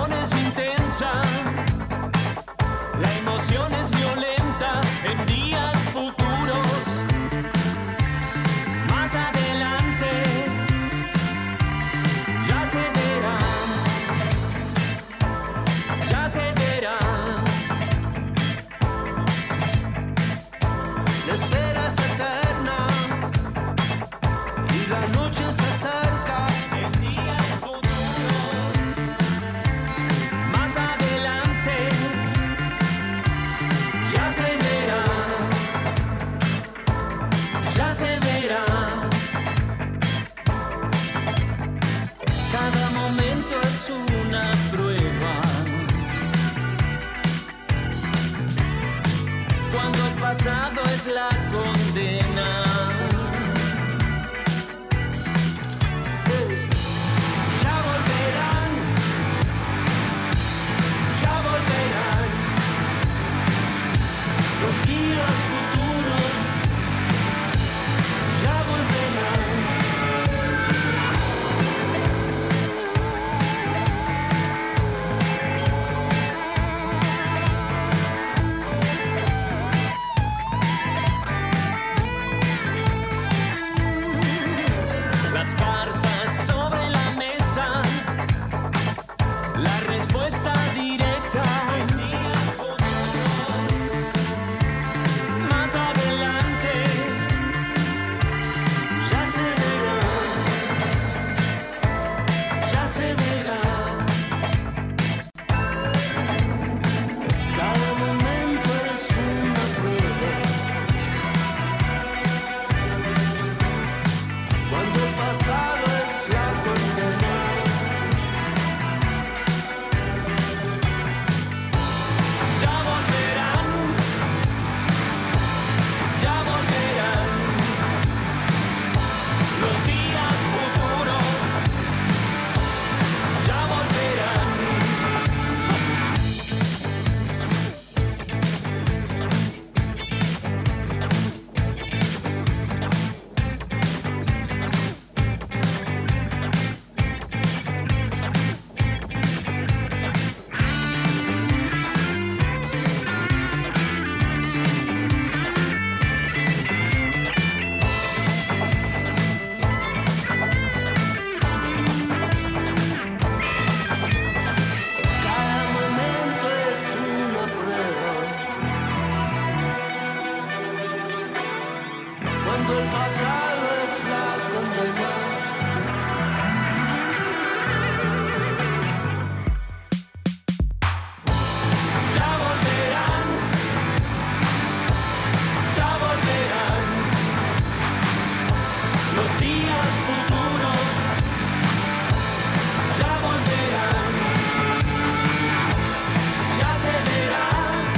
pasión es intensa, la emoción es violenta en días futuros. Más adelante ya se verá, ya se verá. La espera es eterna y la noche se acerca en días futuros. Más adelante ya se verá, ya se verá. Cada momento es una prueba. Cuando el pasado es la condena. Ya volverán, ya volverán los días futuros, ya volverán. Las cartas sobre la mesa, la respuesta directa. Más adelante ya se verá, ya se verá. Cada momento es una prueba. Cuando el pasado es la condena. Ya volverán, ya volverán los días futuros, ya volverán. Cada momento es una prueba. Cuando el pasado es la condena. Ya volverán, ya volverán los días futuros, ya volverán, ya se verá,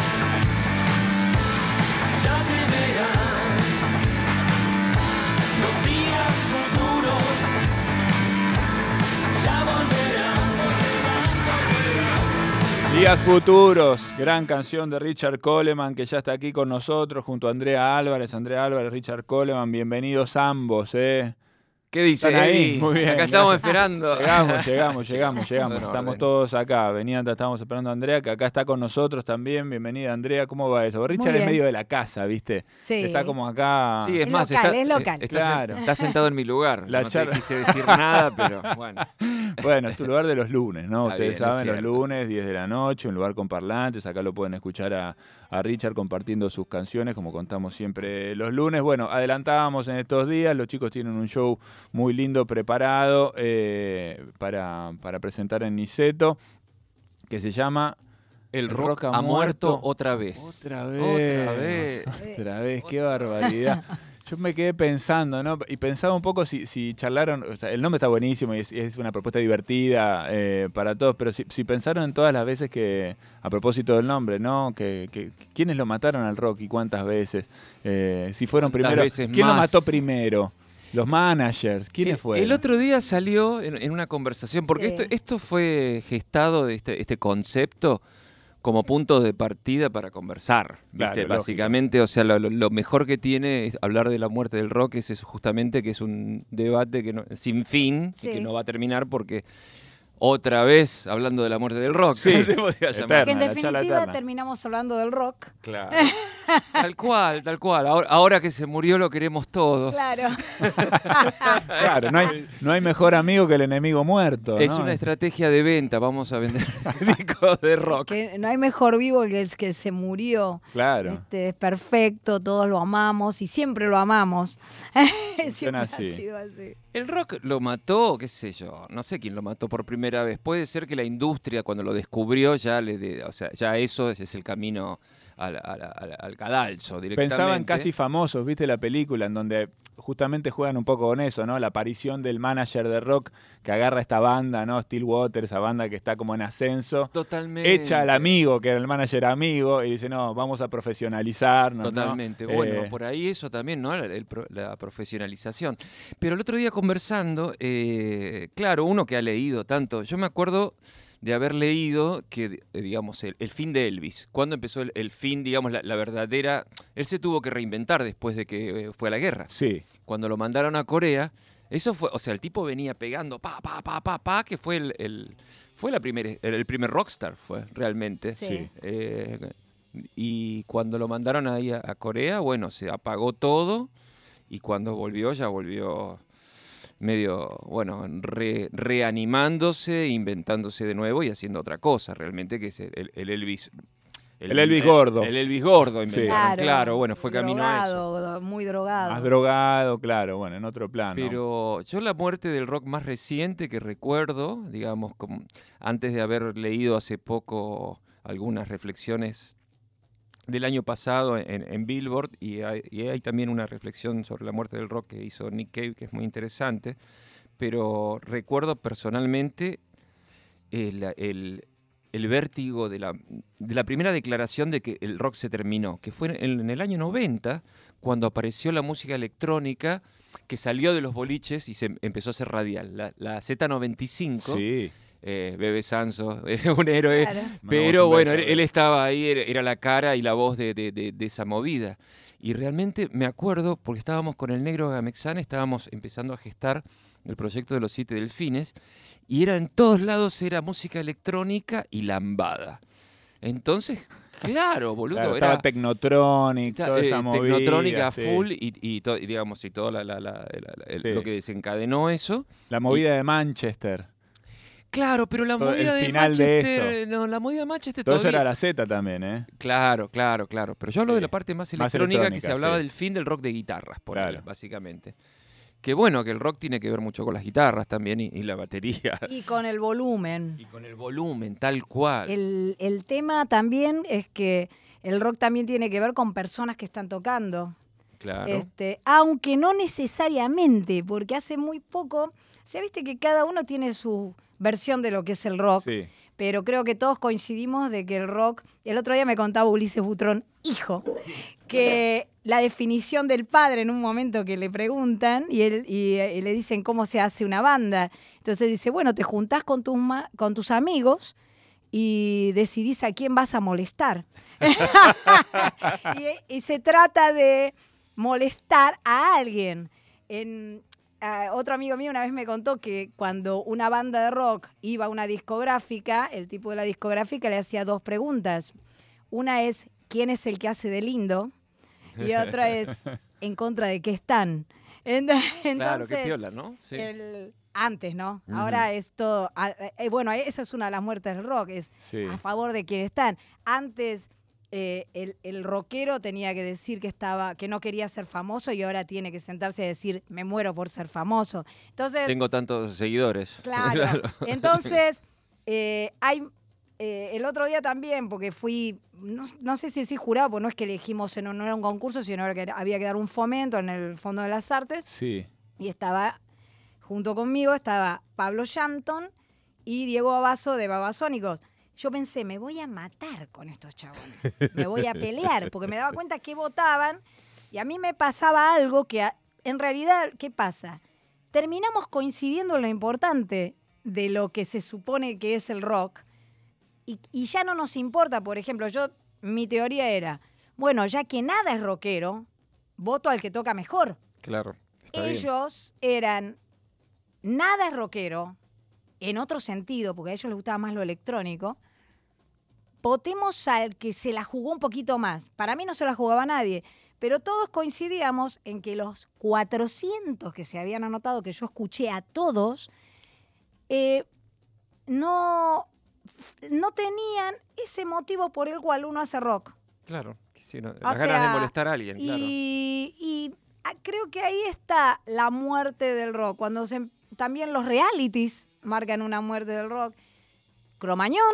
ya se verá los días futuros, ya volverán. Días futuros, gran canción de Richard Coleman que ya está aquí con nosotros junto a Andrea Álvarez, Richard Coleman, bienvenidos ambos, ¿Qué dice? Están ahí, Ey, muy bien. Acá estamos esperando. Llegamos. Bueno, Estamos orden. todos acá. Estábamos esperando a Andrea, que acá está con nosotros también. Bienvenida, Andrea. ¿Cómo va eso? Richard es bien. medio de la casa, ¿viste? Sí. Está como acá. Sí, es Es más, local, es local. Claro. Está sentado en mi lugar. La No te charla- quise decir nada, pero bueno. Bueno, es tu lugar de los lunes, ¿no? Está Ustedes bien, es saben, los cierto, lunes, 10 de la noche, un lugar con parlantes. Acá lo pueden escuchar a Richard compartiendo sus canciones, como contamos siempre los lunes. Bueno, adelantábamos en estos días, los chicos tienen un show muy lindo preparado para presentar en Niceto, que se llama El rock ha muerto otra vez. Otra vez, qué barbaridad. Yo me quedé pensando, ¿no? Y pensaba un poco si charlaron, o sea, el nombre está buenísimo y es una propuesta divertida para todos, pero si pensaron en todas las veces que, a propósito del nombre, ¿no? Que quiénes lo mataron al rock y cuántas veces. Si fueron ¿Cuántas primero, veces ¿quién lo más? mató primero? Los managers, ¿quiénes fueron? El otro día salió en una conversación, porque Sí. esto fue gestado, de este concepto, como punto de partida para conversar, ¿viste? Claro, Básicamente, o sea, lo mejor que tiene es hablar de la muerte del rock es eso, justamente que es un debate sin fin Sí. y que no va a terminar porque otra vez hablando de la muerte del rock. Sí, Se podría llamar. eterna, Que en la charla definitiva eterna. terminamos hablando del rock. Claro. Tal cual, tal cual. Ahora que se murió lo queremos todos. Claro. Claro, no hay mejor amigo que el enemigo muerto. Es ¿no? una estrategia de venta, vamos a vender discos de rock. Que no hay mejor vivo que el que se murió. Claro. Es perfecto, todos lo amamos y siempre lo amamos. Siempre así. ha sido así. El rock lo mató, qué sé yo, no sé quién lo mató por primera vez. Puede ser que la industria cuando lo descubrió ya ya eso es el camino al cadalso directamente. Pensaban Casi Famosos, ¿viste la película? En donde justamente juegan un poco con eso, ¿no? La aparición del manager de rock que agarra esta banda, ¿no? Stillwater, esa banda que está como en ascenso. Totalmente. Echa al amigo, que era el manager amigo, y dice, no, vamos a profesionalizarnos. Totalmente. ¿no? Bueno, por ahí eso también, ¿no? La profesionalización. Pero el otro día conversando, claro, uno que ha leído tanto, yo me acuerdo de haber leído que, digamos, el fin de Elvis, cuando empezó el fin, digamos, la verdadera... Él se tuvo que reinventar después de que fue a la guerra. Sí. Cuando lo mandaron a Corea, eso fue, o sea, el tipo venía pegando, que fue el primer rockstar, fue realmente. Sí. Y cuando lo mandaron ahí a Corea, bueno, se apagó todo y cuando volvió, ya volvió medio, bueno, reanimándose, inventándose de nuevo y haciendo otra cosa realmente, que es el Elvis. El Elvis gordo. El Elvis gordo inventaron, Sí. claro, bueno, fue camino a eso. Drogado, muy drogado. Más drogado, claro, bueno, en otro plano. Pero yo la muerte del rock más reciente que recuerdo, digamos, antes de haber leído hace poco algunas reflexiones del año pasado en Billboard, y hay también una reflexión sobre la muerte del rock que hizo Nick Cave, que es muy interesante, pero recuerdo personalmente el vértigo de la primera declaración de que el rock se terminó, que fue en el año 90, cuando apareció la música electrónica, que salió de los boliches y se empezó a hacer radial. La Z95, Sí. Bebe Sanso, un héroe, Claro. pero un bueno, beso, él estaba ahí, era la cara y la voz de esa movida. Y realmente me acuerdo, porque estábamos con el negro Gamexán, estábamos empezando a gestar el proyecto de los 7 Delfines, y en todos lados era música electrónica y lambada. Entonces, claro, boludo, Claro, era estaba Technotronic, toda esa movida. Technotronic a sí. full y digamos, y todo Sí. lo que desencadenó eso. La movida de Manchester. Claro, pero la Todo el movida de final de Manchester, eso. no, la movida de Manchester Todo eso todavía... era la Z también, ¿eh? Claro. Pero yo hablo Sí. de la parte más Más electrónica, que electrónica, se hablaba sí. del fin del rock de guitarras, por Claro. él, básicamente. Que bueno, que el rock tiene que ver mucho con las guitarras también y la batería. Y con el volumen. Y con el volumen, tal cual. El tema también es que el rock también tiene que ver con personas que están tocando. Claro. Aunque no necesariamente, porque hace muy poco, se viste que cada uno tiene su versión de lo que es el rock, Sí. pero creo que todos coincidimos de que el rock, el otro día me contaba Ulises Butrón, hijo, que la definición del padre en un momento que le preguntan y le dicen cómo se hace una banda, entonces dice, bueno, te juntás con tus amigos y decidís a quién vas a molestar. y se trata de molestar a alguien. Otro amigo mío una vez me contó que cuando una banda de rock iba a una discográfica, el tipo de la discográfica le hacía 2 preguntas. Una es, ¿quién es el que hace de lindo? Y otra es, ¿en contra de qué están? Entonces, Claro, qué piola, ¿no? Sí. Antes, ¿no? Ujú. Ahora es todo... bueno, esa es una de las muertes del rock, es Sí. a favor de quién están. Antes el rockero tenía que decir que no quería ser famoso y ahora tiene que sentarse a decir, me muero por ser famoso. Entonces, Tengo tantos seguidores. claro. Entonces, el otro día también, porque fui, no sé si jurado, porque no es que elegimos, no era un concurso, sino que había que dar un fomento en el Fondo de las Artes. Sí. Y estaba, junto conmigo, estaba Pablo Shanton y Diego Babazo de Babasónicos. Yo pensé, me voy a matar con estos chabones. Me voy a pelear, porque me daba cuenta que votaban y a mí me pasaba algo que, en realidad, ¿qué pasa? Terminamos coincidiendo en lo importante de lo que se supone que es el rock y ya no nos importa. Por ejemplo, mi teoría era, bueno, ya que nada es rockero, voto al que toca mejor. Claro. Está bien. Ellos eran, nada es rockero, en otro sentido, porque a ellos les gustaba más lo electrónico, votemos al que se la jugó un poquito más. Para mí no se la jugaba nadie, pero todos coincidíamos en que los 400 que se habían anotado, que yo escuché a todos, no tenían ese motivo por el cual uno hace rock. Claro, sí, no, O las ganas de molestar a alguien, claro. Y creo que ahí está la muerte del rock, cuando también los realities marcan una muerte del rock. Cromañón,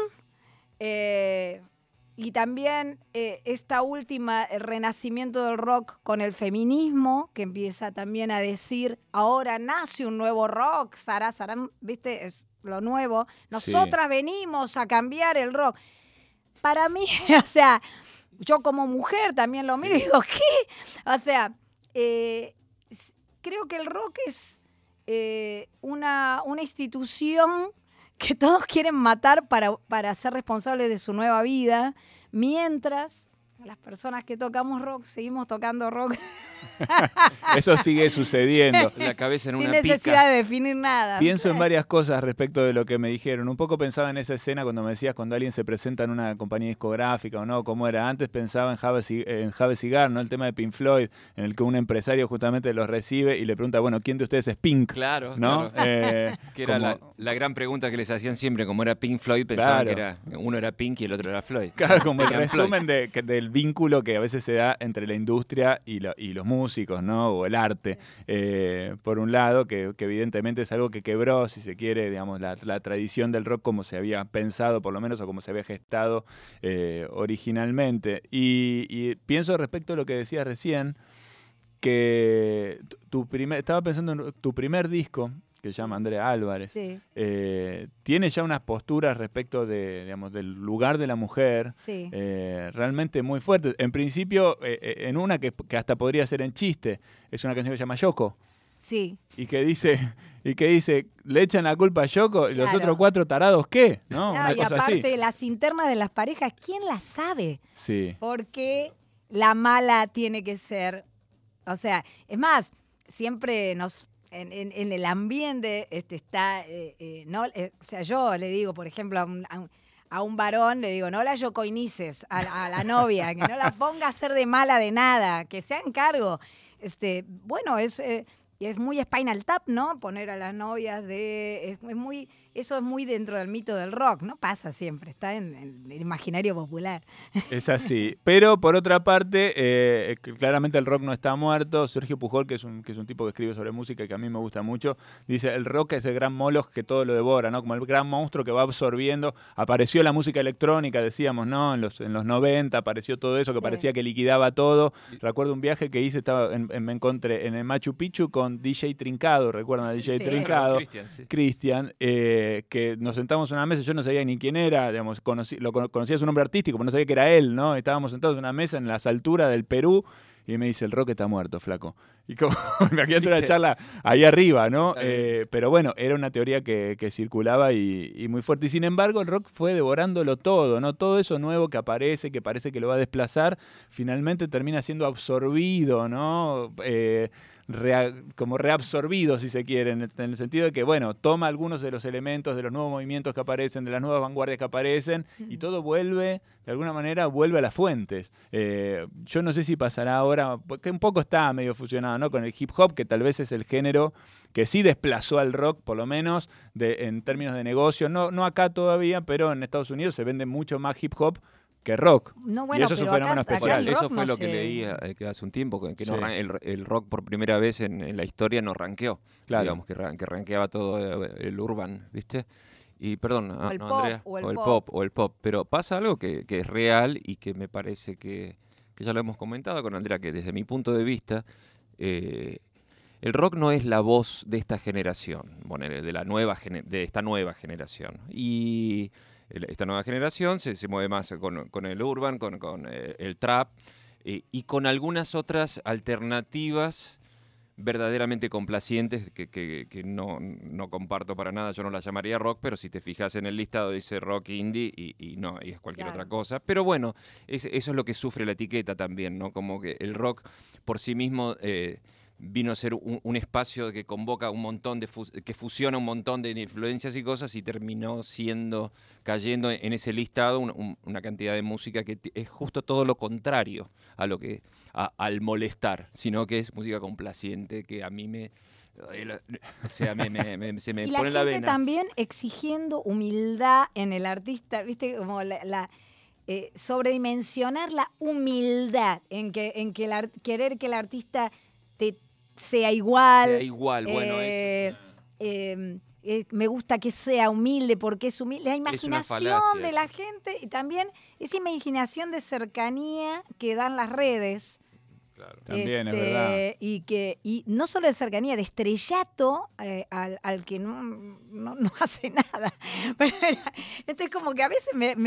y también esta última, el renacimiento del rock con el feminismo, que empieza también a decir, ahora nace un nuevo rock, sarán, ¿viste? Es lo nuevo. Nosotras venimos a cambiar el rock. Para mí, o sea, yo como mujer también lo miro y digo, ¿qué? O sea, creo que el rock es una institución que todos quieren matar para ser responsables de su nueva vida, mientras las personas que tocamos rock seguimos tocando rock. Eso sigue sucediendo. La cabeza en sin una necesidad pica. de definir nada. Pienso en varias cosas respecto de lo que me dijeron. Un poco pensaba en esa escena cuando me decías cuando alguien se presenta en una compañía discográfica o no, cómo era. Antes pensaba en Have Cigar, ¿no? El tema de Pink Floyd, en el que un empresario justamente los recibe y le pregunta, bueno, ¿quién de ustedes es Pink? Claro, ¿no? claro. Que era la gran pregunta que les hacían siempre, como era Pink Floyd, pensaban que uno era Pink y el otro era Floyd. Claro, como el resumen del vínculo que a veces se da entre la industria y los músicos, ¿no? O el arte, por un lado, que evidentemente es algo que quebró, si se quiere, digamos, la tradición del rock como se había pensado, por lo menos, o como se había gestado originalmente. Y pienso respecto a lo que decías recién, que estaba pensando en tu primer disco, que se llama Andrea Álvarez, Sí. tiene ya unas posturas respecto digamos, del lugar de la mujer, Sí. realmente muy fuertes. En principio, en una que hasta podría ser en chiste, es una canción que se llama Yoko, Sí. y que dice, le echan la culpa a Yoko, y los Claro. otros 4 tarados, ¿qué? ¿No? Ah, Una y cosa aparte, así. las internas de las parejas, ¿quién las sabe? Sí. Porque la mala tiene que ser, o sea, es más, siempre en el ambiente está, o sea, yo le digo, por ejemplo, a un varón, le digo, no la yocoinices a la novia, que no la ponga a hacer de mala de nada, que se hagan cargo. Bueno, es muy Spinal Tap, ¿no? Poner a las novias eso es muy dentro del mito del rock, ¿no? Pasa siempre, está en el imaginario popular. Es así. Pero por otra parte, claramente el rock no está muerto. Sergio Pujol, que es un tipo que escribe sobre música y que a mí me gusta mucho, dice, el rock es el gran moloch que todo lo devora, ¿no? Como el gran monstruo que va absorbiendo. Apareció la música electrónica, decíamos, ¿no? En los 90 apareció todo eso que parecía que liquidaba todo. Recuerdo un viaje que hice, me encontré en el Machu Picchu con DJ Trincado, ¿recuerdan a DJ Trincado? Cristian, que nos sentamos en una mesa, yo no sabía ni quién era, digamos, conocía su nombre artístico, pero no sabía que era él, ¿no? Estábamos sentados en una mesa en las alturas del Perú y me dice, el rock está muerto, flaco. Y como imagínate una charla ahí arriba, ¿no? Pero bueno, era una teoría que circulaba y muy fuerte. Y sin embargo, el rock fue devorándolo todo, ¿no? Todo eso nuevo que aparece, que parece que lo va a desplazar, finalmente termina siendo absorbido, ¿no? Como reabsorbido, si se quiere, en el sentido de que, bueno, toma algunos de los elementos de los nuevos movimientos que aparecen, de las nuevas vanguardias que aparecen, y todo vuelve, de alguna manera, vuelve a las fuentes. Yo no sé si pasará ahora, porque un poco está medio fusionado, ¿no? Con el hip hop, que tal vez es el género que sí desplazó al rock, por lo menos, en términos de negocio. No acá todavía, pero en Estados Unidos se vende mucho más hip hop que rock. No, bueno, y eso es un fenómeno especial. Eso fue lo que leía que hace un tiempo, que Sí. el rock por primera vez en la historia no ranqueó. Claro. Digamos, que ranqueaba todo el urban, ¿viste? Y perdón, O el no, pop, Andrea, o el o el pop. Pero pasa algo que es real y que me parece que ya lo hemos comentado con Andrea, que desde mi punto de vista, el rock no es la voz de esta generación, bueno, de esta nueva generación. Y esta nueva generación se mueve más con el urban, con el trap y con algunas otras alternativas verdaderamente complacientes que no comparto para nada. Yo no las llamaría rock, pero si te fijas en el listado dice rock indie y es cualquier otra cosa. Pero bueno, eso es lo que sufre la etiqueta también, ¿no? Como que el rock por sí mismo vino a ser un espacio que convoca un montón que fusiona un montón de influencias y cosas, y terminó cayendo en ese listado una cantidad de música que es justo todo lo contrario a lo que al molestar, sino que es música complaciente, que a mí se me y pone la gente vena. también exigiendo humildad en el artista, viste, como sobredimensionar la humildad en que querer que el artista sea igual. Sea igual, bueno, Me gusta que sea humilde porque es humilde. La imaginación falacia, de la gente y también esa imaginación de cercanía que dan las redes. Claro. También es verdad. Y no solo de cercanía, de estrellato al que no hace nada. Entonces como que a veces le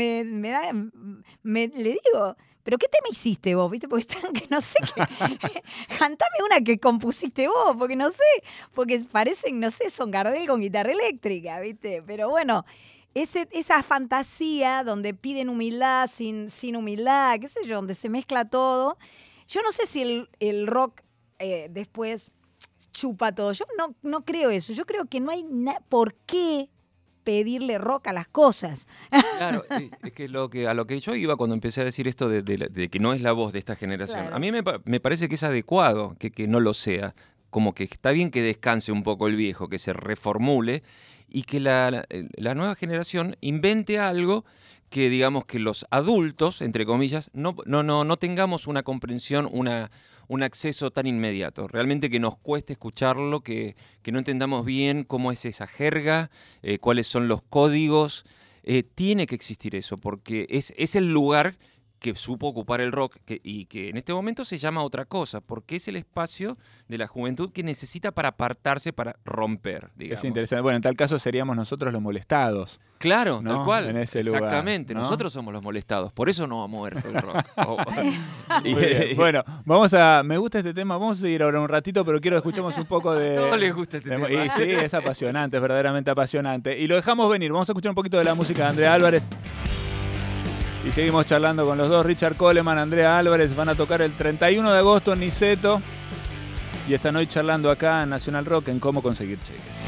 digo, ¿pero qué tema hiciste vos? ¿Viste? Porque están que no sé qué. Cantame una que compusiste vos, porque no sé, porque parecen, no sé, son Gardel con guitarra eléctrica, ¿viste? Pero bueno, esa fantasía donde piden humildad sin humildad, qué sé yo, donde se mezcla todo. Yo no sé si el rock después chupa todo. Yo no creo eso. Yo creo que no hay por qué pedirle rock a las cosas. Claro, es que a lo que yo iba cuando empecé a decir esto de que no es la voz de esta generación, Claro. a mí me parece que es adecuado que no lo sea. Como que está bien que descanse un poco el viejo, que se reformule y que la nueva generación invente algo que, digamos, que los adultos, entre comillas, no tengamos una comprensión, un acceso tan inmediato. Realmente que nos cueste escucharlo, que no entendamos bien cómo es esa jerga, cuáles son los códigos. Tiene que existir eso, porque es el lugar que supo ocupar el rock y que en este momento se llama otra cosa, porque es el espacio de la juventud que necesita para apartarse, para romper, digamos. Es interesante. Bueno, en tal caso seríamos nosotros los molestados. Claro, ¿No? tal cual. En ese lugar, exactamente, ¿no? nosotros somos los molestados, por eso no ha muerto el rock. Muy bien. Bueno, me gusta este tema, vamos a seguir ahora un ratito, pero quiero que escuchemos un poco de... A todos les gusta este tema. Y sí, es apasionante, es verdaderamente apasionante. Y lo dejamos venir, vamos a escuchar un poquito de la música de Andrea Álvarez. Y seguimos charlando con los dos, Richard Coleman, Andrea Álvarez, van a tocar el 31 de agosto en Niceto. Y están hoy charlando acá en Nacional Rock en cómo conseguir cheques.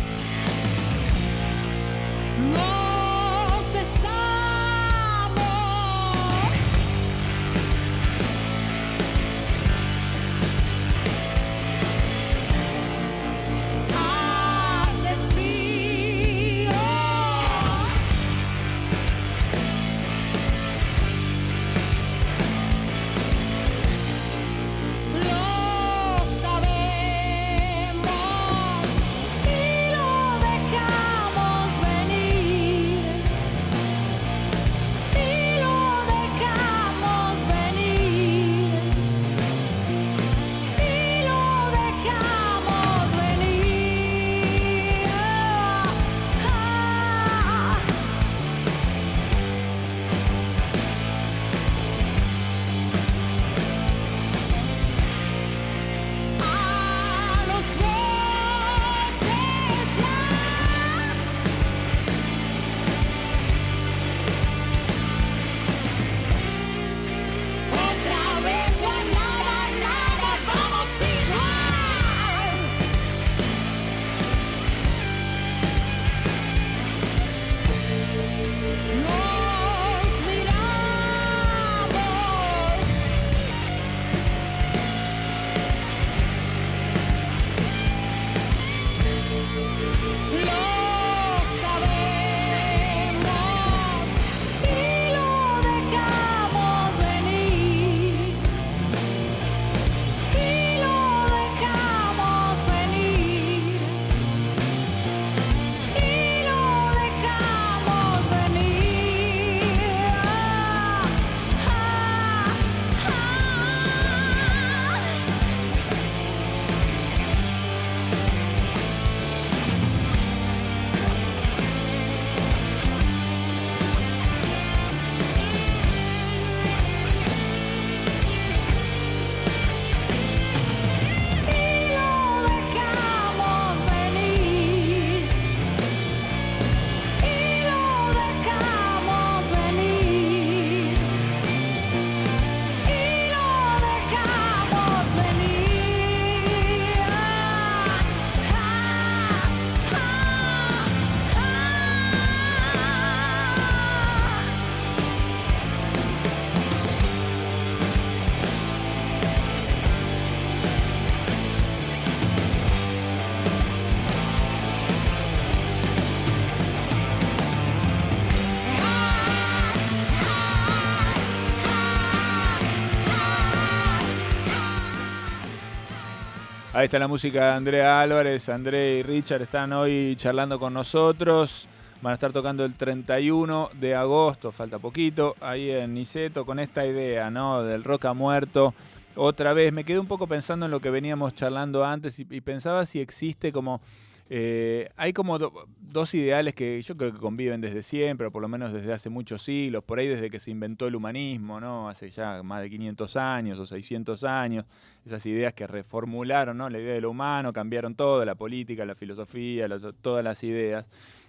Nos besamos. Hace frío. Lo sabemos y lo Ahí está la música de Andrea Álvarez. André y Richard están hoy charlando con nosotros. Van a estar tocando el 31 de agosto, falta poquito, ahí en Niceto, con esta idea, ¿no? Del rock ha muerto. Otra vez, me quedé un poco pensando en lo que veníamos charlando antes y pensaba si existe como... hay como dos ideales que yo creo que conviven desde siempre, o por lo menos desde hace muchos siglos, por ahí desde que se inventó el humanismo, ¿no? Hace ya más de 500 años o 600 años, esas ideas que reformularon, ¿no? La idea de lo humano, cambiaron todo, la política, la filosofía, todas las ideas.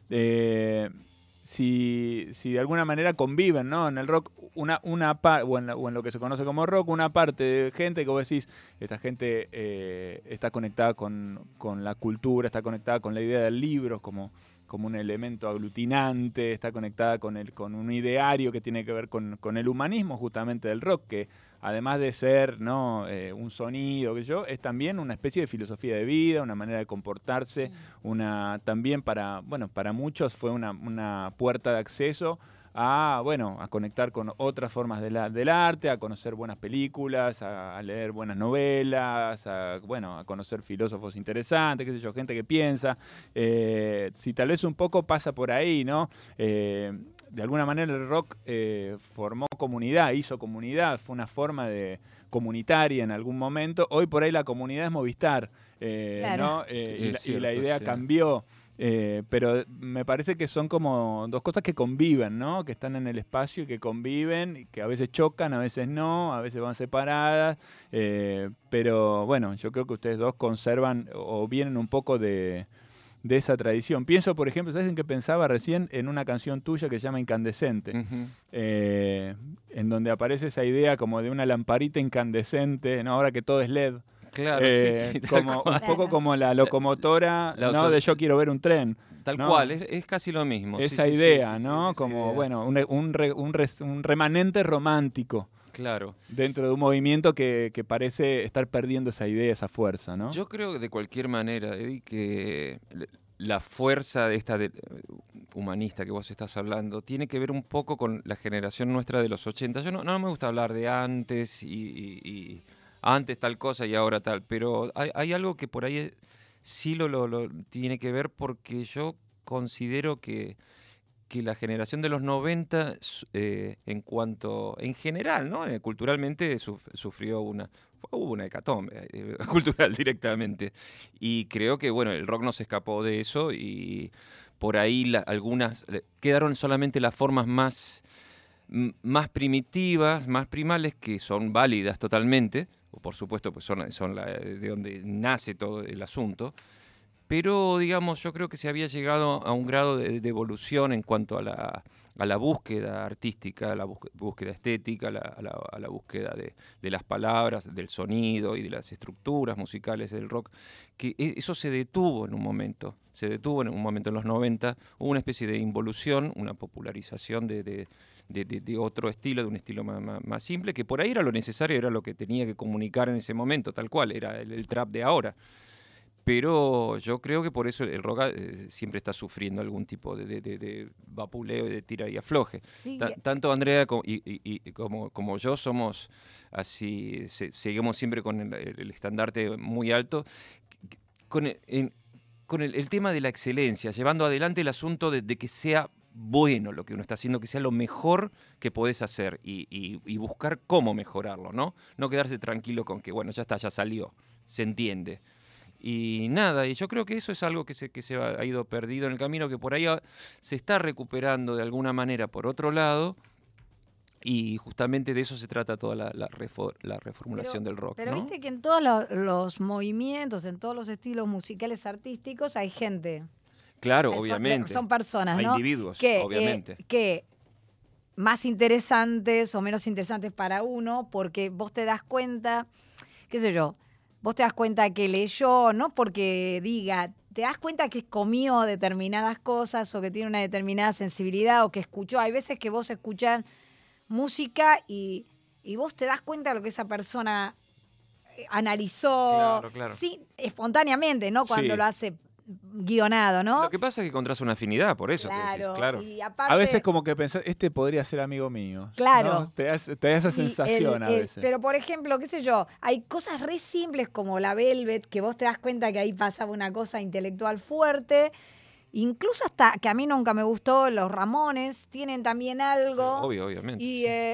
Si de alguna manera conviven, ¿no? En el rock, o en lo que se conoce como rock, una parte de gente que vos decís, esta gente está conectada con la cultura, está conectada con la idea del libro como un elemento aglutinante, está conectada con un ideario que tiene que ver con el humanismo justamente del rock, que además de ser, ¿no? Un sonido, es también una especie de filosofía de vida, una manera de comportarse, también para muchos fue una puerta de acceso a conectar con otras formas del arte, a conocer buenas películas, a leer buenas novelas, a conocer filósofos interesantes, qué sé yo, gente que piensa. Si tal vez un poco pasa por ahí, ¿no? De alguna manera el rock formó comunidad, hizo comunidad, fue una forma de comunitaria en algún momento. Hoy por ahí la comunidad es Movistar, Claro. ¿no? Y la idea cambió. Pero me parece que son como dos cosas que conviven, ¿no? Que están en el espacio y que conviven, y que a veces chocan, a veces no, a veces van separadas. Pero bueno, yo creo que ustedes dos conservan o vienen un poco de esa tradición. Pienso, por ejemplo, ¿sabes en qué pensaba recién? En una canción tuya que se llama Incandescente, en donde aparece esa idea como de una lamparita incandescente, ¿no? Ahora que todo es LED. Claro, sí, como un poco como la locomotora, ¿no? De Yo quiero ver un tren. Tal ¿no? cual, es casi lo mismo. Esa idea, ¿no? Como, un remanente romántico. Claro. Dentro de un movimiento que parece estar perdiendo esa idea, esa fuerza, ¿no? Yo creo que de cualquier manera, Eddie, que la fuerza de esta humanista que vos estás hablando tiene que ver un poco con la generación nuestra de los 80. Yo no me gusta hablar de antes y antes tal cosa y ahora tal, pero hay algo que por ahí sí lo tiene que ver, porque yo considero que la generación de los 90, en general, ¿no? Culturalmente hubo una hecatombe cultural directamente. Y creo que, el rock no se escapó de eso, y por ahí quedaron solamente las formas más primitivas, más primales, que son válidas totalmente, o por supuesto pues son de donde nace todo el asunto. Pero, digamos, yo creo que se había llegado a un grado de evolución en cuanto a la búsqueda artística, a la búsqueda estética, a la búsqueda de las palabras, del sonido y de las estructuras musicales del rock, que eso se detuvo en un momento. En los 90, hubo una especie de involución, una popularización de otro estilo, de un estilo más simple, que por ahí era lo necesario, era lo que tenía que comunicar en ese momento, tal cual, era el trap de ahora. Pero yo creo que por eso el rock siempre está sufriendo algún tipo de vapuleo y de tira y afloje. Sí. Tanto Andrea como yo somos así, seguimos siempre con el estandarte muy alto, con el tema de la excelencia, llevando adelante el asunto de que sea bueno lo que uno está haciendo, que sea lo mejor que podés hacer, y buscar cómo mejorarlo, ¿no? No quedarse tranquilo con que, ya está, ya salió, se entiende. Y nada, y yo creo que eso es algo que se ha ido perdido en el camino, que por ahí se está recuperando de alguna manera por otro lado, y justamente de eso se trata toda la reformulación del rock, Pero ¿no? viste que en todos los movimientos, en todos los estilos musicales artísticos hay gente. Claro, Son- obviamente. Son personas, Hay ¿no? individuos, que, obviamente. Que más interesantes o menos interesantes para uno, porque vos te das cuenta, qué sé yo, vos te das cuenta que leyó, no porque diga, te das cuenta que comió determinadas cosas o que tiene una determinada sensibilidad o que escuchó. Hay veces que vos escuchás música y vos te das cuenta de lo que esa persona analizó, Claro. sí, espontáneamente, ¿no? Cuando Sí. lo hace guionado, ¿no? Lo que pasa es que encontrás una afinidad, por eso que decís, claro. Y aparte, A veces como que pensás, este podría ser amigo mío. Claro. ¿no? Te da esa y sensación a veces. pero por ejemplo, qué sé yo, hay cosas re simples como la Velvet, que vos te das cuenta que ahí pasaba una cosa intelectual fuerte. Incluso hasta que a mí nunca me gustó, los Ramones tienen también algo. Obvio, obviamente.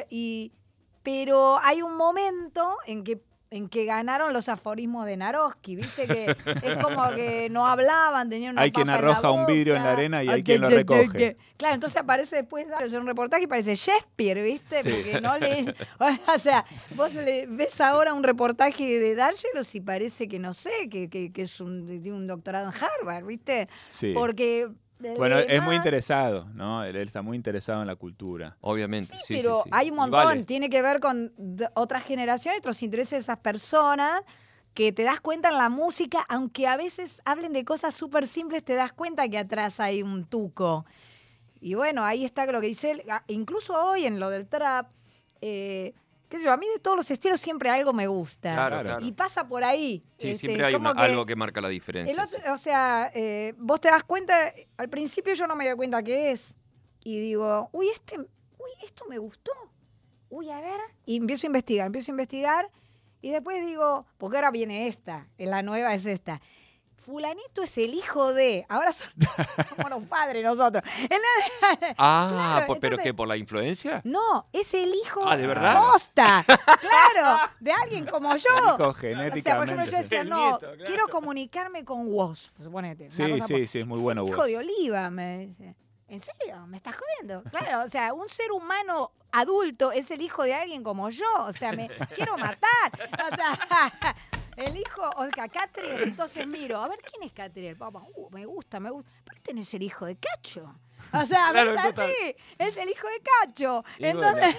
Pero hay un momento en que ganaron los aforismos de Naroski, ¿viste? Que es como que no hablaban, tenían una Hay quien papa en la arroja un vidrio en la boca. arena y hay quien lo recoge. Claro, entonces aparece después hacer un reportaje y parece Shakespeare, ¿viste? Sí. Porque no le... O sea, vos ves ahora un reportaje de D'Argelos y parece que, no sé, que tiene un doctorado en Harvard, ¿viste? Sí. Porque... Bueno, es muy además- interesado, ¿no? Él está muy interesado en la cultura. Obviamente, Sí, sí, pero sí. hay un Y montón, vale. tiene que ver con otras generaciones, otros intereses de esas personas que te das cuenta en la música, aunque a veces hablen de cosas súper simples, te das cuenta que atrás hay un tuco. Y bueno, ahí está lo que dice él. Incluso hoy en lo del trap, qué sé yo, a mí de todos los estilos siempre algo me gusta. Claro, claro. Y pasa por ahí. Sí, siempre hay como algo que marca la diferencia. el otro- sí. o sea, vos te das cuenta, al principio yo no me doy cuenta qué es. Y digo, uy, esto me gustó. Uy, a ver. Y empiezo a investigar. Y después digo, porque ahora viene esta, la nueva es esta. Fulanito es el hijo de. Ahora somos los padres nosotros. Ah, Claro, ¿pero entonces- qué? ¿Por la influencia? No, es el hijo Ah, ¿de verdad? posta. Claro, de alguien como yo. Hijo O sea, por ejemplo, genéticamente. yo decía, El no, nieto, claro. quiero comunicarme con vos, suponete. una Sí, cosa sí, por- sí, es muy "Es bueno el vos. hijo de Oliva, me dice. ¿En serio? ¿Me estás jodiendo? Claro, o sea, un ser humano adulto es el hijo de alguien como yo. O sea, me quiero matar. O sea, el hijo, o sea, Catriel, entonces miro, a ver, ¿quién es Catriel? Papá, me gusta. Pero este no es el hijo de Cacho. O sea, Claro, ¿ves total. así? Es el hijo de Cacho. Y Entonces,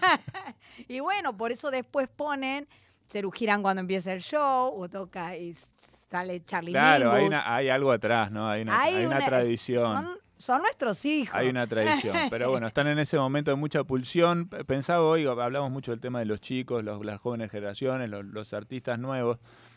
y bueno, por eso después ponen Serú Girán cuando empieza el show, o toca y sale Charlie Claro, Mingus. hay algo atrás, ¿no? Hay una tradición. Son nuestros hijos. Hay una tradición, pero bueno, están en ese momento de mucha pulsión. Pensaba hoy, hablamos mucho del tema de los chicos, las jóvenes generaciones, los artistas nuevos.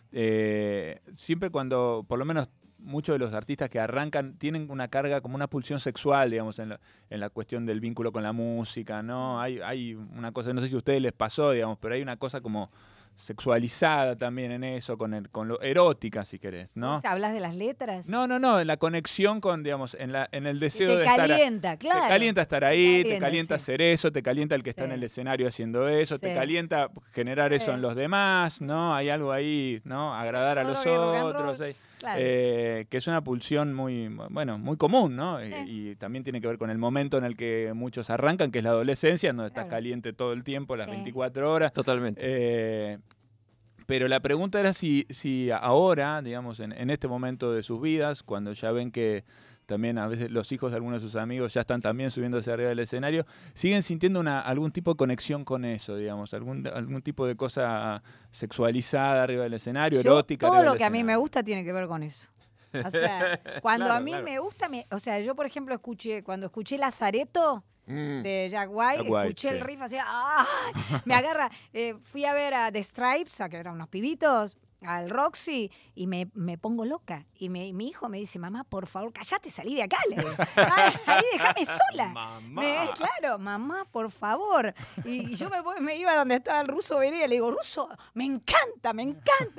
Siempre cuando, por lo menos muchos de los artistas que arrancan tienen una carga como una pulsión sexual, digamos, en la cuestión del vínculo con la música, ¿no? Hay una cosa, no sé si a ustedes les pasó, digamos, pero hay una cosa como sexualizada también en eso, con lo erótica, si querés, ¿no? ¿Hablas de las letras? No, en la conexión con, digamos, en el Y deseo te de estar... calienta, claro. Te calienta estar ahí, te calienta sí. hacer eso, te calienta el que está Sí. en el escenario haciendo eso, te Sí. calienta generar eso Sí. en los demás, ¿no? Hay algo ahí, ¿no? Agradar a los Sexo, droga y rock and otros, roll. Claro. que es una pulsión muy, bueno, muy común, ¿no? Sí. Y también tiene que ver con el momento en el que muchos arrancan, que es la adolescencia, donde estás Claro. caliente todo el tiempo, las Sí. 24 horas. Totalmente. Pero la pregunta era si ahora, digamos, en este momento de sus vidas, cuando ya ven que también a veces los hijos de algunos de sus amigos ya están también subiéndose arriba del escenario, siguen sintiendo algún tipo de conexión con eso, digamos, algún tipo de cosa sexualizada arriba del escenario, Yo, erótica. todo arriba lo del que a mí me escenario. gusta tiene que ver con eso. O sea, cuando Claro, a mí claro. me gusta, o sea, yo por ejemplo cuando escuché Lazareto de Jack White, Jack White, escuché el sí. riff así, ¡ah! Me agarra. Fui a ver a The Stripes, que eran unos pibitos, al Roxy, y me pongo loca. Y mi hijo me dice, mamá, por favor, callate, salí de acá. Le digo. Ahí déjame sola. Mamá. Claro, mamá, por favor. Y yo me iba donde estaba el Ruso Vería y le digo, Ruso, me encanta, me encanta.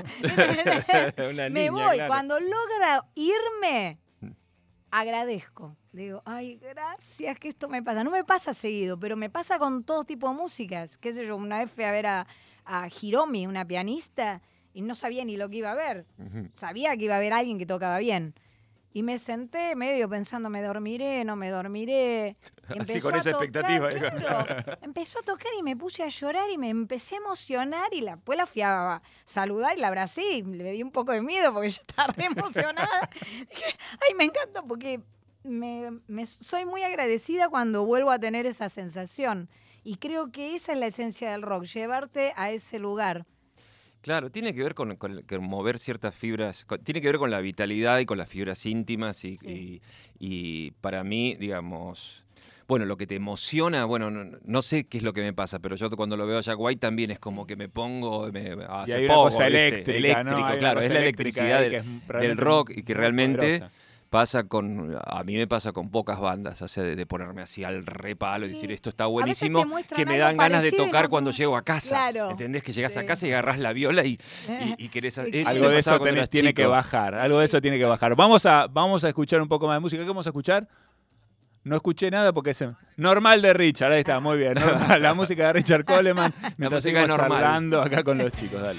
Una Me niña, voy. claro. Cuando logra irme, agradezco. Digo, ay, gracias que esto me pasa. No me pasa seguido, pero me pasa con todo tipo de músicas. Qué sé yo, una vez fui a ver a Hiromi, una pianista, y no sabía ni lo que iba a ver. Ujú. Sabía que iba a haber alguien que tocaba bien. Y me senté medio pensando, me dormiré, no me dormiré. Y Así empezó con a esa tocar, expectativa. claro. Empezó a tocar y me puse a llorar y me empecé a emocionar y después la fui a saludar y la abracé y le di un poco de miedo porque yo estaba re emocionada. Dije, ay, me encanta porque soy muy agradecida cuando vuelvo a tener esa sensación. Y creo que esa es la esencia del rock, llevarte a ese lugar. Claro, tiene que ver con mover ciertas fibras, tiene que ver con la vitalidad y con las fibras íntimas Sí. y para mí, digamos, bueno, lo que te emociona, bueno, no sé qué es lo que me pasa, pero yo cuando lo veo a Jack White también es como que me pongo y hay una cosa eléctrica, ¿no? Hay una claro, cosa es la eléctrica electricidad ahí que es del realmente rock y que muy realmente poderosa. a mí me pasa con pocas bandas, o sea, de ponerme así al repalo y decir esto está A veces te buenísimo, muestran que me algo dan ganas de parecido y tocar no- cuando llego a casa. Claro. ¿Entendés? Que llegas Sí. a casa y agarrás la viola y querés hacer. Sí. Algo de eso tiene que bajar. bajar. Algo de eso tiene que bajar. Vamos a escuchar un poco más de música. ¿Qué vamos a escuchar? No escuché nada porque es normal de Richard. Ahí está, muy bien. Normal. La música de Richard Coleman. Mientras música seguimos normal. charlando acá con los chicos. Dale.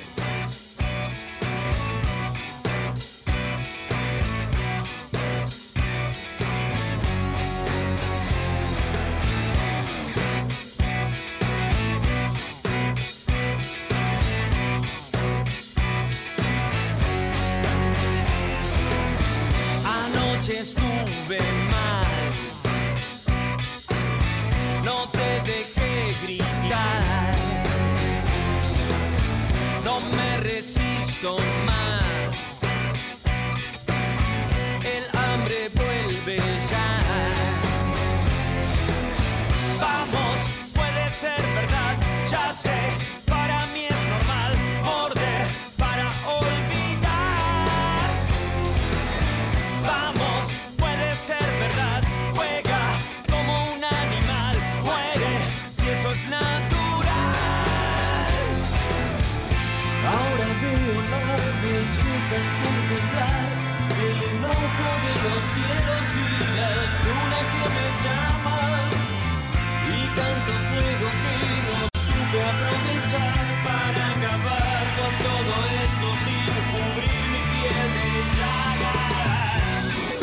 Anoche estuve mal, no te dejé gritar, no me resisto más, el hambre vuelve ya. Vamos, puede ser verdad, ya sé, para mí es normal morder para olvidar. Vamos, puede ser verdad, juega como un animal, muere si eso es natural. Ahora veo la belleza contemplar, el enojo de los cielos y la luna que me llama, y tanto fuego que no supe aprovechar para acabar con todo esto sin cubrir mi piel de llagas.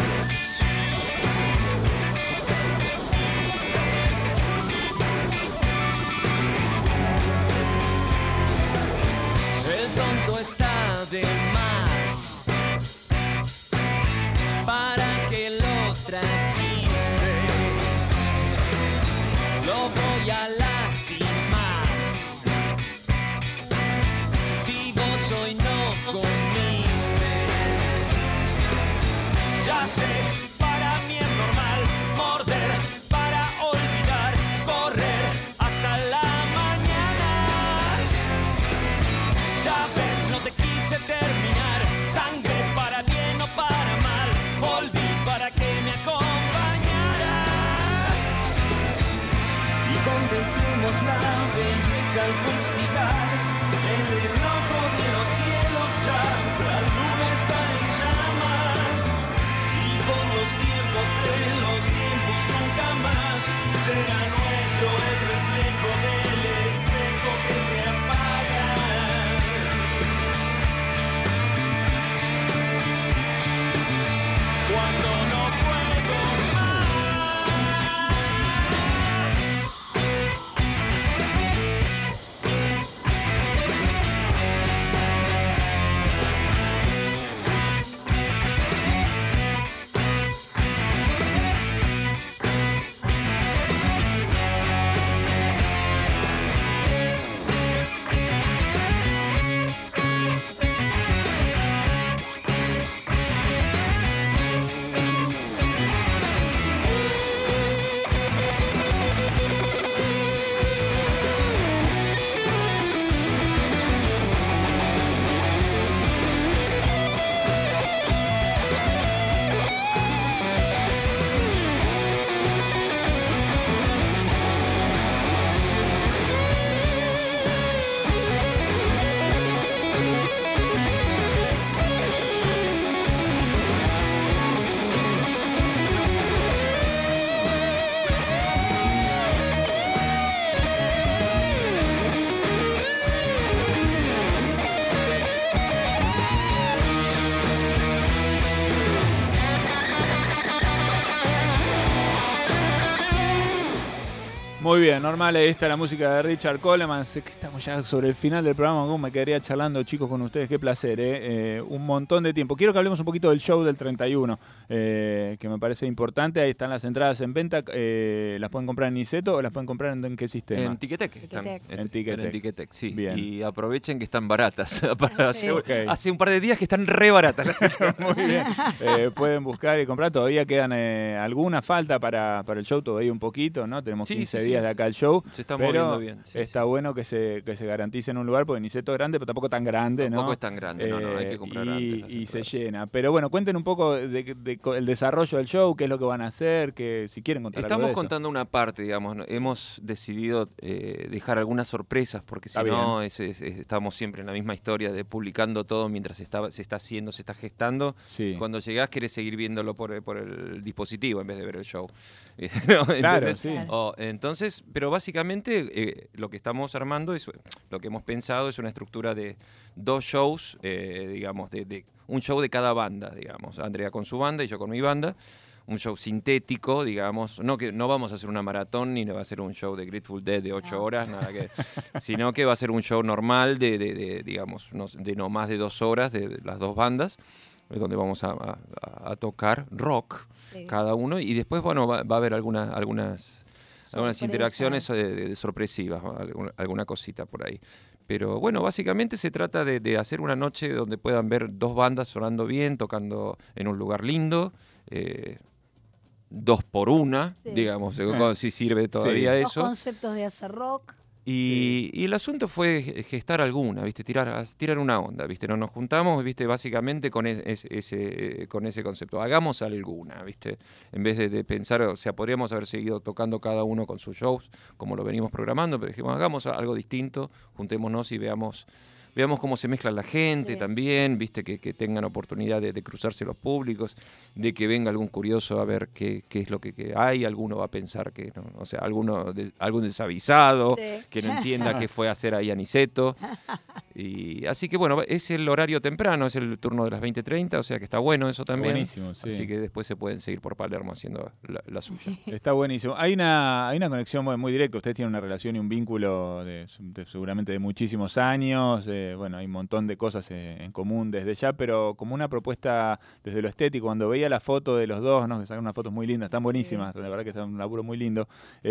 El tonto está de más. ¿Para que lo trajiste? Lo voy a lastimar. Si vos hoy no comiste, ya sé, para mí es normal morder para olvidar, correr hasta la mañana. Ya ves, no te quise terminar, sangre para bien o para mal, volví para que me acompañaras. Y contemplemos la belleza al fustigar, el enojo de los cielos ya, la luna está en llamas, y por los tiempos de los tiempos nunca más será nuestro el reflejo del espejo que se apaga. Cuando no puedo más. Muy bien, normal, ahí está la música de Richard Coleman. Sé que estamos ya sobre el final del programa, como me quedaría charlando, chicos, con ustedes. Qué placer, un montón de tiempo. Quiero que hablemos un poquito del show del 31, que me parece importante. Ahí están las entradas en venta. ¿Las pueden comprar en Niceto o las pueden comprar en qué sistema? En Ticketek. En Ticketek, sí. Bien. Y aprovechen que están baratas. Okay. Hace un par de días que están re baratas. Muy bien. Pueden buscar y comprar. Todavía quedan alguna falta para el show, todavía un poquito, ¿no? Tenemos 15 días de acá el show. Se está pero moviendo bien. está bueno que se garantice en un lugar, porque Niceto es grande, pero tampoco tan grande, ¿no? Tampoco es tan grande, no, hay que comprar antes. Y se llena. Pero bueno, cuenten un poco de el desarrollo del show, qué es lo que van a hacer, que si quieren contar algo de Estamos eso. contando una parte, digamos. Hemos decidido dejar algunas sorpresas, porque si no, estamos siempre en la misma historia de publicando todo mientras se está haciendo, se está gestando. Sí. Cuando llegás querés seguir viéndolo por el dispositivo en vez de ver el show. ¿No? Claro, ¿Entendés? sí. Entonces, pero básicamente lo que estamos armando, lo que hemos pensado es una estructura de 2 shows, digamos, de un show de cada banda, digamos. Andrea con su banda y yo con mi banda. Un show sintético, digamos, no vamos a hacer una maratón ni va a ser un show de Grateful Dead de 8 horas, nada que, sino que va a ser un show normal digamos, de no más de 2 horas de las 2 bandas, donde vamos a tocar rock cada uno, y después, bueno, va a haber algunas interacciones de sorpresivas, alguna cosita por ahí. Pero bueno, básicamente se trata de hacer una noche donde puedan ver 2 bandas sonando bien, tocando en un lugar lindo, 2 por 1, digamos, si sirve todavía eso. 2 conceptos de hacer rock. Y el asunto fue gestar alguna, ¿viste? Tirar una onda, ¿viste? Nos juntamos, ¿viste? Básicamente con ese concepto. Hagamos alguna, ¿viste? En vez de pensar, o sea, podríamos haber seguido tocando cada uno con sus shows, como lo venimos programando, pero dijimos, hagamos algo distinto, juntémonos y veamos cómo se mezcla la gente también, viste, que tengan oportunidad de cruzarse los públicos, de que venga algún curioso a ver qué es lo que hay, alguno va a pensar que, ¿no? O sea, algún desavisado, que no entienda qué fue a hacer ahí a Niceto. Y así que bueno, es el horario temprano, es el turno de las 20:30, o sea que está bueno eso también. Buenísimo, sí. Así que después se pueden seguir por Palermo haciendo la suya. Está buenísimo. Hay una conexión muy directa. Ustedes tienen una relación y un vínculo seguramente de muchísimos años. Bueno, hay un montón de cosas en común desde ya, pero como una propuesta desde lo estético, cuando veía la foto de los dos, ¿no? Que sacan unas fotos muy lindas, están buenísimas, la verdad que es un laburo muy lindo.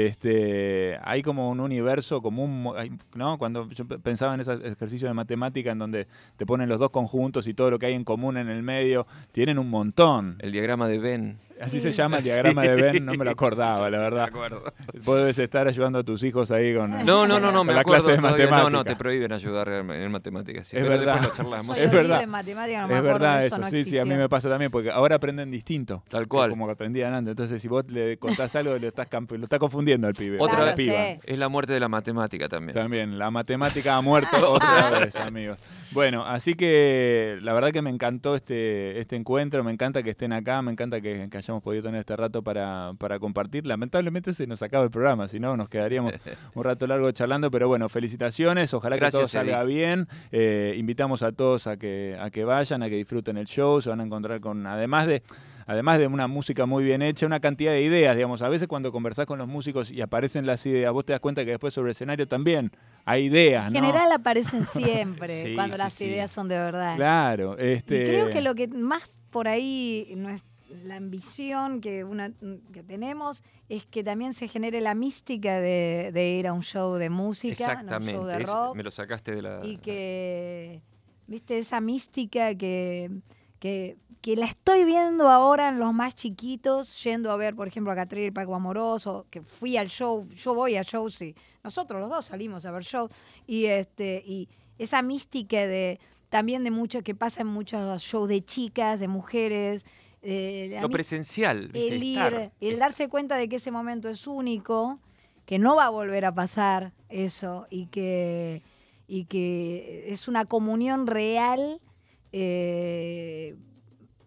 Hay como un universo común, ¿no? Cuando yo pensaba en ese ejercicio de matemática en donde te ponen los dos conjuntos y todo lo que hay en común en el medio, tienen un montón. El diagrama de Venn. Así se llama el diagrama de Venn, no me lo acordaba, la verdad. Me acuerdo. Vos debes estar ayudando a tus hijos ahí con No, con me la acuerdo clase de todavía. matemática. No, te prohíben ayudar en matemáticas. Sí, Es pero verdad. después lo charlamos. Soy Es horrible verdad. en matemática, no me Es acuerdo, verdad eso eso, no sí, a mí existió. me pasa también, porque ahora aprenden distinto. Tal cual. Como que aprendían antes. Entonces, si vos le contás algo, lo estás confundiendo al pibe. Otra a la vez, piba. sí. es la muerte de la matemática también. También, la matemática ha muerto otra vez, amigos. Bueno, así que la verdad que me encantó este encuentro, me encanta que estén acá, me encanta que hayamos podido tener este rato para compartir. Lamentablemente se nos acaba el programa, si no nos quedaríamos un rato largo charlando, pero bueno, felicitaciones, ojalá Gracias, que todo salga Eddie. bien. Invitamos a todos a que vayan, a que disfruten el show, se van a encontrar con, además de una música muy bien hecha, una cantidad de ideas, digamos. A veces cuando conversás con los músicos y aparecen las ideas, vos te das cuenta que después sobre el escenario también hay ideas, En ¿no? general aparecen siempre Sí, cuando sí, las sí. ideas son de verdad. Claro, Y creo que lo que más por ahí no es la ambición que tenemos es que también se genere la mística de ir a un show de música, a un Exactamente. show de rock. Me lo sacaste de la... Y que, viste, esa mística que la estoy viendo ahora en los más chiquitos, yendo a ver, por ejemplo, a Catriel y Paco Amoroso, que fui al show, yo voy a shows, y nosotros los dos salimos a ver shows, y esa mística también de mucho que pasa en muchos shows de chicas, de mujeres. Lo presencial, ¿viste? El darse cuenta de que ese momento es único, que no va a volver a pasar eso, y que es una comunión real que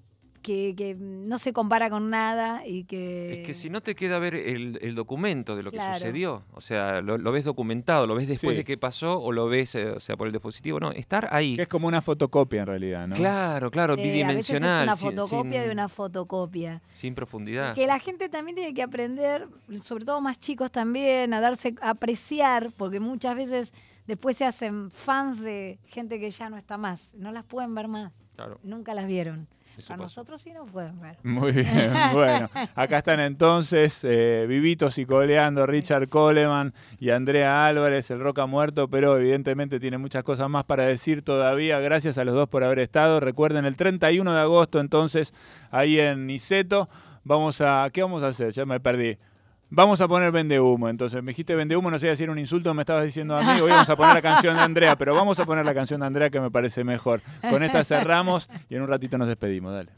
que no se compara con nada y que... Es que si no te queda ver el documento de lo que Claro. sucedió, o sea, lo ves documentado, lo ves después Sí. de que pasó o lo ves, o sea, por el dispositivo, no, estar ahí. Que es como una fotocopia en realidad, ¿no? Claro, claro, a veces es bidimensional, una sin- fotocopia sin, de una fotocopia. sin profundidad. Que la gente también tiene que aprender, sobre todo más chicos también, a apreciar, porque muchas veces después se hacen fans de gente que ya no está más. No las pueden ver más. Claro, Nunca las vieron. eso A pasó. nosotros sí nos pueden ver. Muy bien, bueno. Acá están entonces vivitos y coleando Richard Coleman y Andrea Álvarez. El rock ha muerto, pero evidentemente tiene muchas cosas más para decir todavía. Gracias a los dos por haber estado. Recuerden, el 31 de agosto entonces, ahí en Niceto, ¿qué vamos a hacer? Ya me perdí. Vamos a poner Vende Humo, entonces. Me dijiste Vende Humo, no sé si era un insulto, me estabas diciendo a mí. Hoy vamos a poner la canción de Andrea, pero vamos a poner la canción de Andrea que me parece mejor. Con esta cerramos y en un ratito nos despedimos. Dale.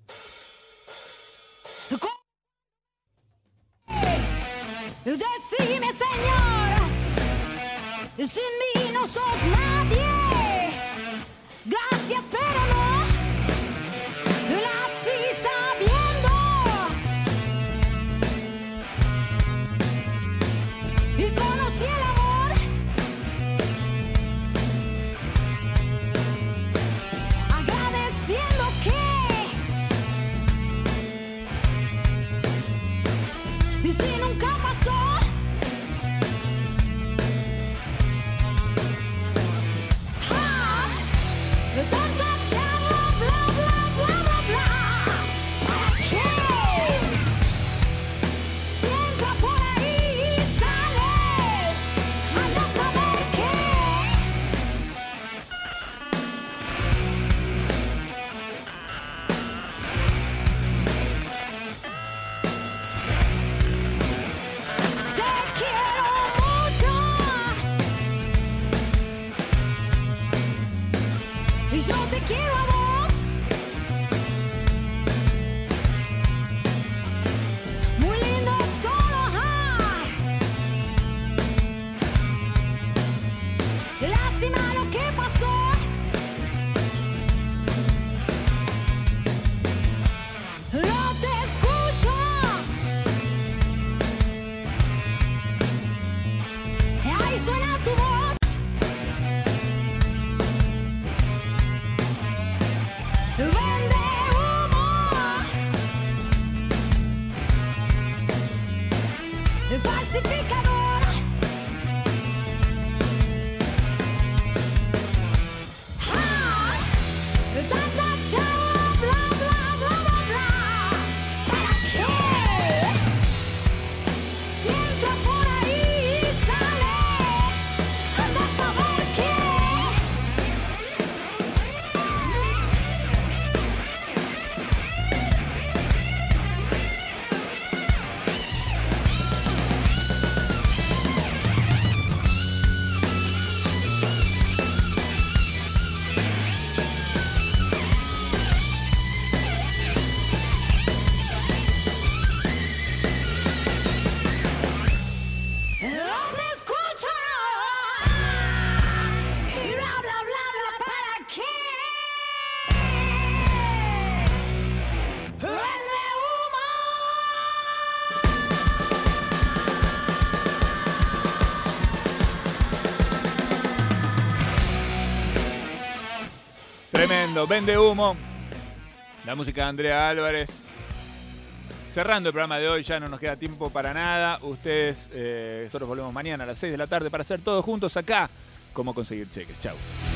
Decime, Señor, sin mí no sos nadie. Gracias, pero no. Nací sabiendo y conocí el amor. Agradeciendo y si nunca pasó. Tanta charla, bla, bla, bla, bla, bla. ¿Para qué? Si entra por ahí y sale, anda a saber te quiero mucho. Y yo te quiero a vos. Muy lindo todo, lástima lo que pasó. No te escucho. Ahí suena tu voz. Vende humo, falsificador. Tanta charla, bla, bla, bla, bla, bla. ¿Para qué? Si entra por ahí y sale, anda a saber qué. No te escucho. Y bla, bla, bla, bla, ¿para qué? Vende humo. Tremendo, Vende Humo. La música de Andrea Álvarez. Cerrando el programa de hoy, ya no nos queda tiempo para nada. Nosotros volvemos mañana a las 6 de la tarde para hacer todos juntos acá. Cómo conseguir cheques. Chau.